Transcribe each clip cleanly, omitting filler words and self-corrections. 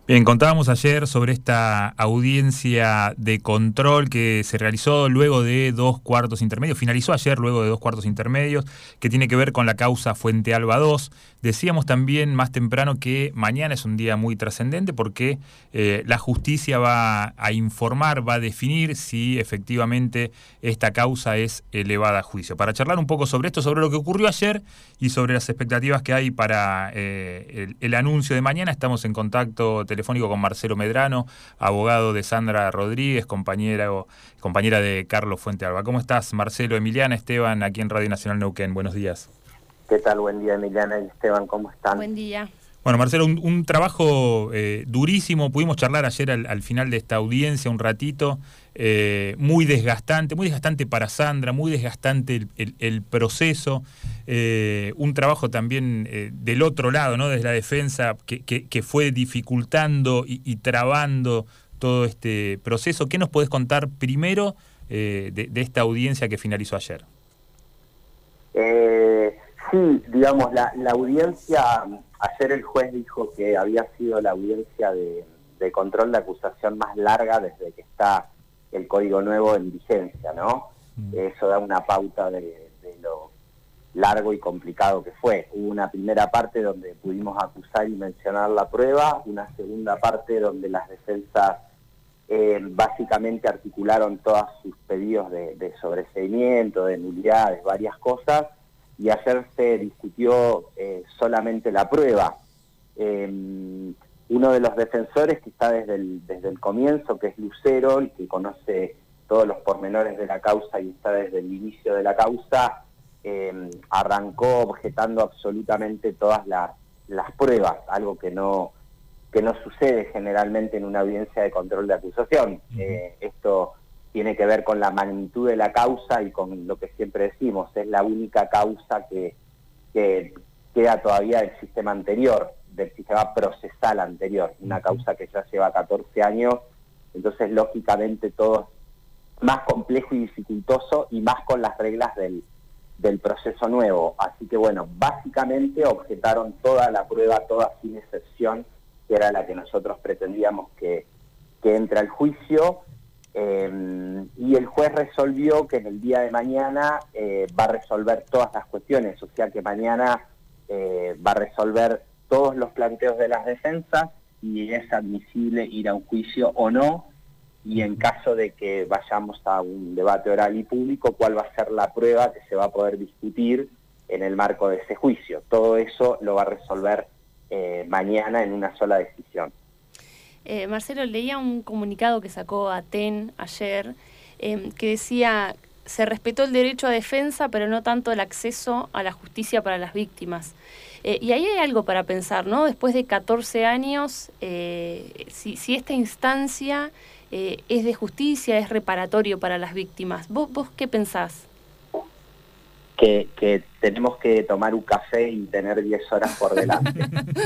Bien, contábamos ayer sobre esta audiencia de control que se realizó luego de 2 cuartos intermedios, finalizó ayer luego de 2 cuartos intermedios, que tiene que ver con la causa Fuente Alba 2. Decíamos también más temprano que mañana es un día muy trascendente porque la justicia va a informar, va a definir si efectivamente esta causa es elevada a juicio. Para charlar un poco sobre esto, sobre lo que ocurrió ayer y sobre las expectativas que hay para el anuncio de mañana, estamos en contacto telefónico con Marcelo Medrano, abogado de Sandra Rodríguez, compañera de Carlos Fuente Alba. ¿Cómo estás, Marcelo? Emiliana, Esteban, aquí en Radio Nacional Neuquén. Buenos días. ¿Qué tal? Buen día, Emiliana y Esteban, ¿cómo están? Buen día. Bueno, Marcelo, un trabajo durísimo. Pudimos charlar ayer al final de esta audiencia un ratito. Muy desgastante para Sandra, muy desgastante el proceso. Un trabajo también del otro lado, ¿no? Desde la defensa, que fue dificultando y trabando todo este proceso. ¿Qué nos podés contar primero de esta audiencia que finalizó ayer? Sí, digamos, la audiencia, ayer el juez dijo que había sido la audiencia de control de acusación más larga desde que está el Código Nuevo en vigencia, ¿no? Eso da una pauta de lo largo y complicado que fue. Hubo una primera parte donde pudimos acusar y mencionar la prueba, una segunda parte donde las defensas básicamente articularon todos sus pedidos de sobreseimiento, de nulidades, varias cosas, y ayer se discutió solamente la prueba. Uno de los defensores que está desde el comienzo, que es Lucero, el que conoce todos los pormenores de la causa y está desde el inicio de la causa, arrancó objetando absolutamente todas las pruebas, algo que no sucede generalmente en una audiencia de control de acusación. Esto tiene que ver con la magnitud de la causa y con lo que siempre decimos, es la única causa que queda todavía del sistema anterior, del sistema procesal anterior, una causa que ya lleva 14 años, entonces lógicamente todo es más complejo y dificultoso y más con las reglas del proceso nuevo. Así que bueno, básicamente objetaron toda la prueba, toda sin excepción, que era la que nosotros pretendíamos que entre al juicio. Y el juez resolvió que en el día de mañana va a resolver todas las cuestiones, o sea que mañana va a resolver todos los planteos de las defensas y es admisible ir a un juicio o no, y en caso de que vayamos a un debate oral y público, cuál va a ser la prueba que se va a poder discutir en el marco de ese juicio. Todo eso lo va a resolver mañana en una sola decisión. Marcelo, leía un comunicado que sacó Aten ayer que decía: se respetó el derecho a defensa, pero no tanto el acceso a la justicia para las víctimas. Y ahí hay algo para pensar, ¿no? Después de 14 años, si esta instancia es de justicia, es reparatorio para las víctimas. ¿Vos qué pensás? Que tenemos que tomar un café y tener 10 horas por delante.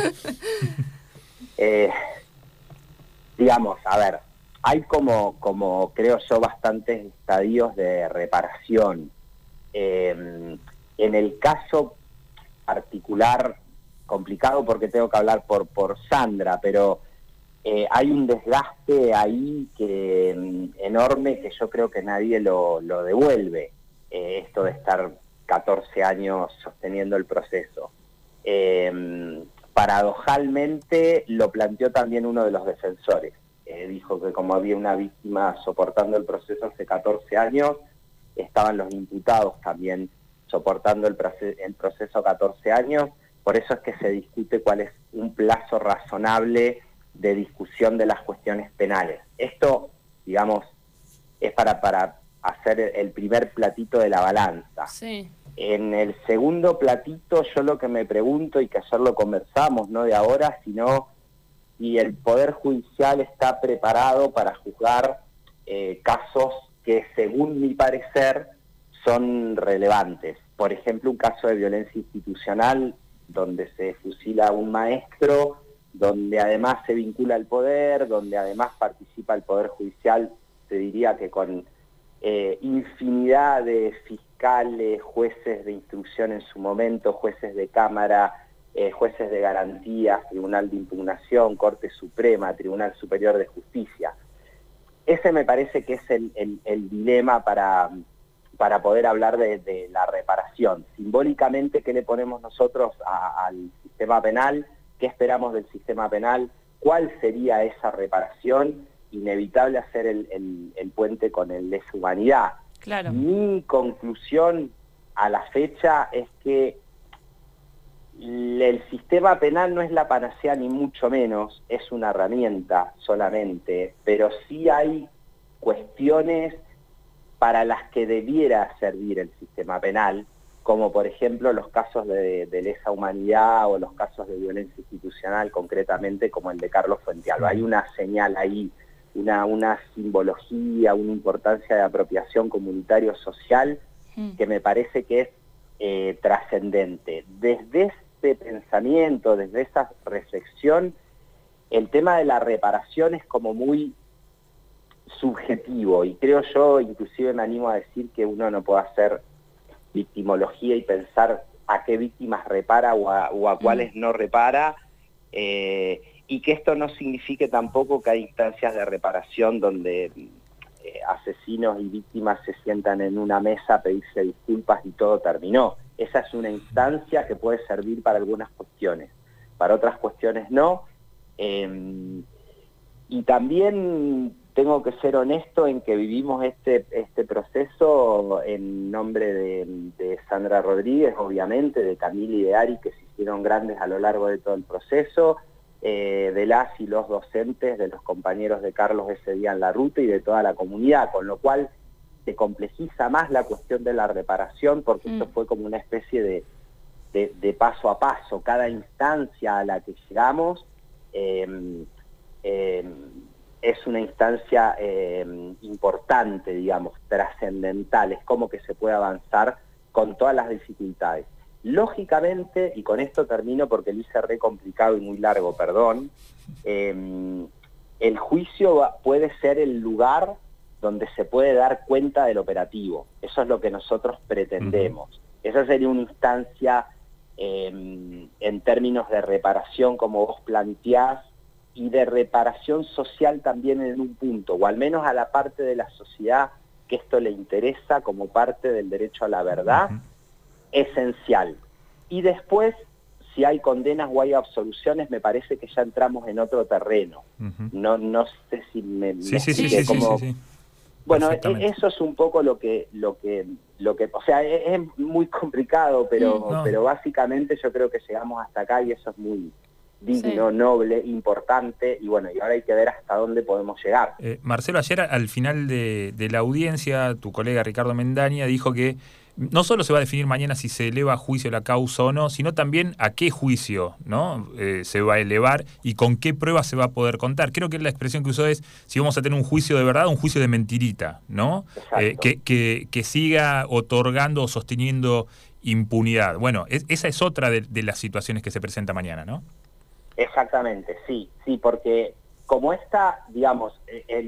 Digamos, a ver, hay como creo yo bastantes estadios de reparación. En el caso particular, complicado porque tengo que hablar por Sandra, pero hay un desgaste ahí enorme que yo creo que nadie lo devuelve, esto de estar 14 años sosteniendo el proceso. Paradojalmente lo planteó también uno de los defensores. Dijo que como había una víctima soportando el proceso hace 14 años, estaban los imputados también soportando el proceso 14 años, por eso es que se discute cuál es un plazo razonable de discusión de las cuestiones penales. Esto, digamos, es para hacer el primer platito de la balanza. Sí. En el segundo platito yo lo que me pregunto, y que ayer lo conversamos, no de ahora, sino si el Poder Judicial está preparado para juzgar casos que según mi parecer son relevantes. Por ejemplo, un caso de violencia institucional donde se fusila a un maestro, donde además se vincula al poder, donde además participa el Poder Judicial, te diría que con infinidad de fiscales, jueces de instrucción en su momento, jueces de cámara, jueces de garantías, Tribunal de Impugnación, Corte Suprema, Tribunal Superior de Justicia. Ese me parece que es el dilema para poder hablar de la reparación. Simbólicamente, ¿qué le ponemos nosotros al sistema penal? ¿Qué esperamos del sistema penal? ¿Cuál sería esa reparación? Inevitable hacer el puente con el lesa humanidad. Claro. Mi conclusión a la fecha es que el sistema penal no es la panacea ni mucho menos, es una herramienta solamente, pero sí hay cuestiones para las que debiera servir el sistema penal, como por ejemplo los casos de lesa humanidad o los casos de violencia institucional, concretamente como el de Carlos Fuentealba. Hay una señal ahí, una simbología, una importancia de apropiación comunitario-social que me parece que es trascendente. Desde este pensamiento, desde esa reflexión, el tema de la reparación es como muy subjetivo, y creo yo, inclusive me animo a decir que uno no puede hacer victimología y pensar a qué víctimas repara o a cuáles no repara, y que esto no signifique tampoco que hay instancias de reparación donde asesinos y víctimas se sientan en una mesa a pedirse disculpas y todo terminó. Esa es una instancia que puede servir para algunas cuestiones, para otras cuestiones no, y también tengo que ser honesto en que vivimos este proceso en nombre de Sandra Rodríguez, obviamente, de Camila y de Ari, que se hicieron grandes a lo largo de todo el proceso, de las y los docentes, de los compañeros de Carlos ese día en la ruta y de toda la comunidad, con lo cual se complejiza más la cuestión de la reparación, porque esto fue como una especie de paso a paso. Cada instancia a la que llegamos es una instancia importante, digamos, trascendental, es como que se puede avanzar con todas las dificultades. Lógicamente, y con esto termino porque lo hice re complicado y muy largo, perdón, el juicio puede ser el lugar donde se puede dar cuenta del operativo. Eso es lo que nosotros pretendemos. Esa sería una instancia en términos de reparación, como vos planteás, y de reparación social también en un punto, o al menos a la parte de la sociedad que esto le interesa como parte del derecho a la verdad, esencial. Y después, si hay condenas o hay absoluciones, me parece que ya entramos en otro terreno. No sé si me expliqué cómo... Bueno, eso es un poco lo que o sea, es muy complicado, pero básicamente yo creo que llegamos hasta acá y eso es muy digno, noble, importante, y bueno, y ahora hay que ver hasta dónde podemos llegar. Marcelo, ayer al final de la audiencia, tu colega Ricardo Mendaña dijo que no solo se va a definir mañana si se eleva a juicio la causa o no, sino también a qué juicio, ¿no? Se va a elevar y con qué pruebas se va a poder contar. Creo que la expresión que usó es si vamos a tener un juicio de verdad o un juicio de mentirita, ¿no? Que siga otorgando o sosteniendo impunidad. Bueno, esa es otra de las situaciones que se presenta mañana, ¿no? Exactamente, sí, porque como esta, digamos,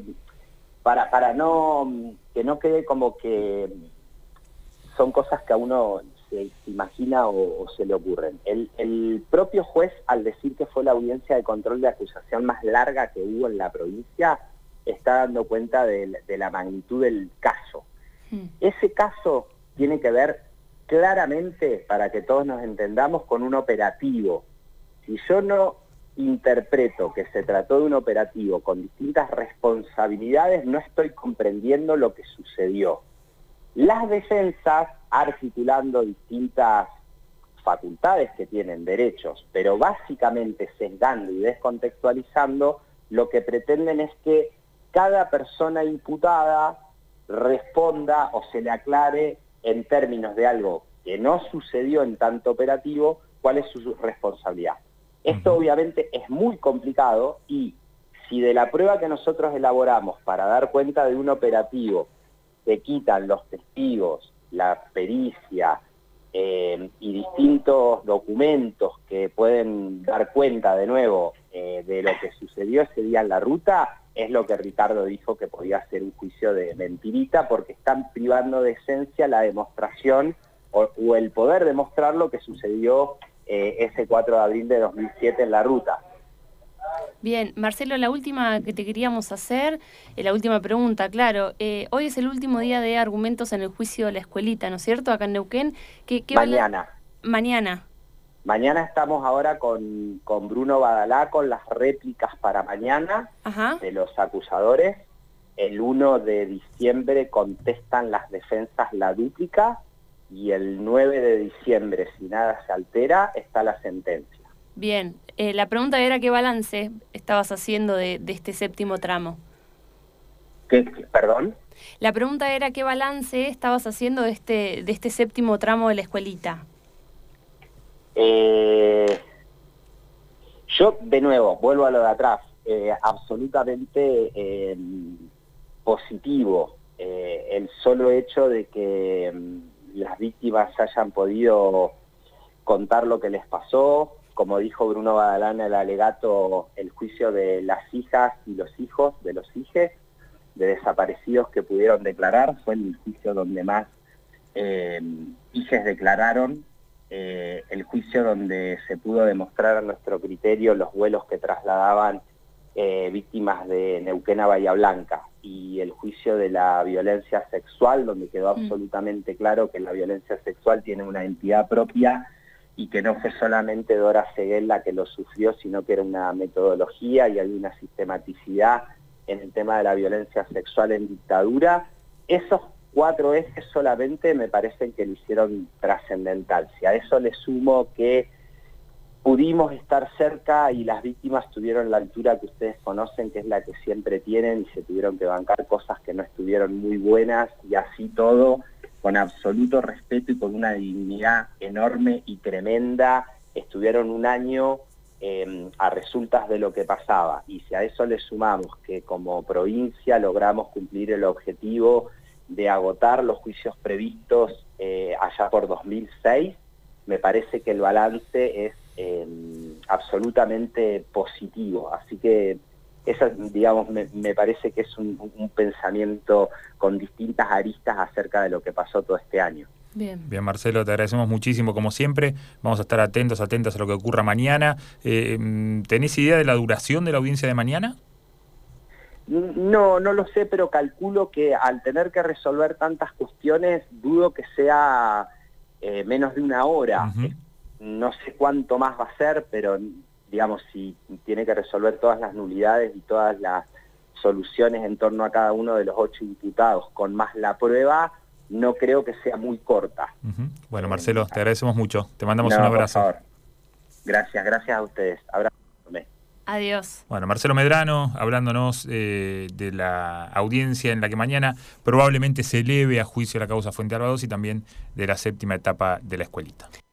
para no que no quede como que son cosas que a uno se imagina o se le ocurren. El propio juez, al decir que fue la audiencia de control de acusación más larga que hubo en la provincia, está dando cuenta de la magnitud del caso. Ese caso tiene que ver claramente, para que todos nos entendamos, con un operativo. Si yo no interpreto que se trató de un operativo con distintas responsabilidades, no estoy comprendiendo lo que sucedió. Las defensas, articulando distintas facultades que tienen derechos, pero básicamente sesgando y descontextualizando, lo que pretenden es que cada persona imputada responda o se le aclare en términos de algo que no sucedió en tanto operativo, cuál es su responsabilidad. Esto obviamente es muy complicado y si de la prueba que nosotros elaboramos para dar cuenta de un operativo se quitan los testigos, la pericia y distintos documentos que pueden dar cuenta de nuevo de lo que sucedió ese día en la ruta, es lo que Ricardo dijo que podía ser un juicio de mentirita porque están privando de esencia la demostración o el poder demostrar lo que sucedió ese 4 de abril de 2007 en la ruta. Bien, Marcelo, la última que te queríamos hacer, la última pregunta, claro. Hoy es el último día de argumentos en el juicio de la escuelita, ¿no es cierto? Acá en Neuquén. Mañana. Mañana. Mañana estamos ahora con Bruno Badalá con las réplicas para mañana. Ajá. De los acusadores. El 1 de diciembre contestan las defensas la dúplica y el 9 de diciembre, si nada se altera, está la sentencia. Bien, la pregunta era qué balance estabas haciendo de este séptimo tramo. ¿Perdón? La pregunta era qué balance estabas haciendo de este séptimo tramo de la escuelita. Yo, de nuevo, vuelvo a lo de atrás, absolutamente positivo. El solo hecho de que las víctimas hayan podido contar lo que les pasó, como dijo Bruno Badalá en el alegato, el juicio de las hijas y los hijos de los hijes de desaparecidos que pudieron declarar, fue el juicio donde más hijes declararon, el juicio donde se pudo demostrar a nuestro criterio los vuelos que trasladaban víctimas de Neuquén a Bahía Blanca, y el juicio de la violencia sexual, donde quedó absolutamente claro que la violencia sexual tiene una entidad propia y que no fue solamente Dora Seguel la que lo sufrió, sino que era una metodología y hay una sistematicidad en el tema de la violencia sexual en dictadura. Esos 4 ejes solamente me parecen que lo hicieron trascendental. Si a eso le sumo que pudimos estar cerca y las víctimas tuvieron la altura que ustedes conocen, que es la que siempre tienen, y se tuvieron que bancar cosas que no estuvieron muy buenas, y así todo, con absoluto respeto y con una dignidad enorme y tremenda, estuvieron un año a resultas de lo que pasaba. Y si a eso le sumamos que como provincia logramos cumplir el objetivo de agotar los juicios previstos allá por 2006, me parece que el balance es absolutamente positivo. Así que esa, digamos, me parece que es un pensamiento con distintas aristas acerca de lo que pasó todo este año. Bien, Marcelo, te agradecemos muchísimo, como siempre. Vamos a estar atentas a lo que ocurra mañana. ¿Tenés idea de la duración de la audiencia de mañana? No lo sé, pero calculo que al tener que resolver tantas cuestiones, dudo que sea menos de 1 hora. No sé cuánto más va a ser, pero digamos, si tiene que resolver todas las nulidades y todas las soluciones en torno a cada uno de los 8 imputados, con más la prueba, no creo que sea muy corta. Bueno, Marcelo, te agradecemos mucho. Te mandamos un abrazo. Por favor. Gracias a ustedes. Abrazo. Adiós. Bueno, Marcelo Medrano, hablándonos de la audiencia en la que mañana probablemente se eleve a juicio la causa Fuente Alba II y también de la 7ª etapa de la escuelita.